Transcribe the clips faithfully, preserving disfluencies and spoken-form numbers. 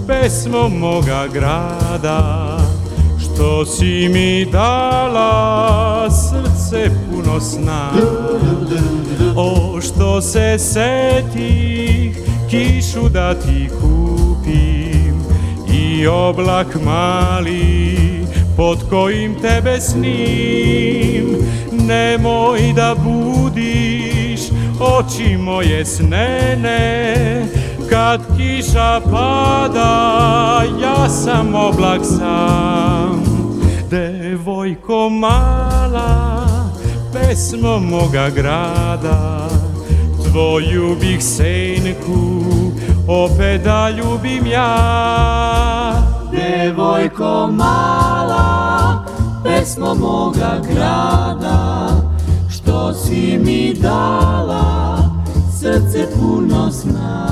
pesmo moga grada, što si mi dala srce puno sna. O, što se setih kišu da ti kupim i oblak mali pod kojim tebe snim. Nemoj da budiš oči moje snene, kad kiša pada, ja sam oblak sam. Devojko mala, pesmo moga grada, tvoju bih senku opet da ljubim ja. Devojko mala, pesmo moga grada, što si mi dala srce puno sna.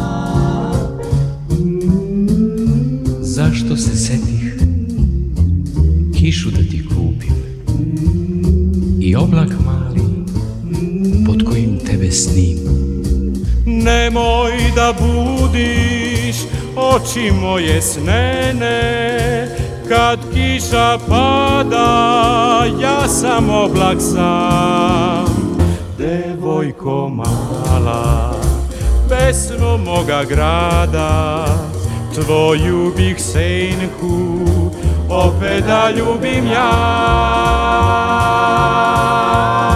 Zašto se setih kišu da ti kupim i oblak mali pod kojim tebe snim. Nemoj da budiš oči moje snene, kad kiša pada, ja sam oblak sam. Devojko mala, pesmo moga grada, tvoju bih senku opet da ljubim ja.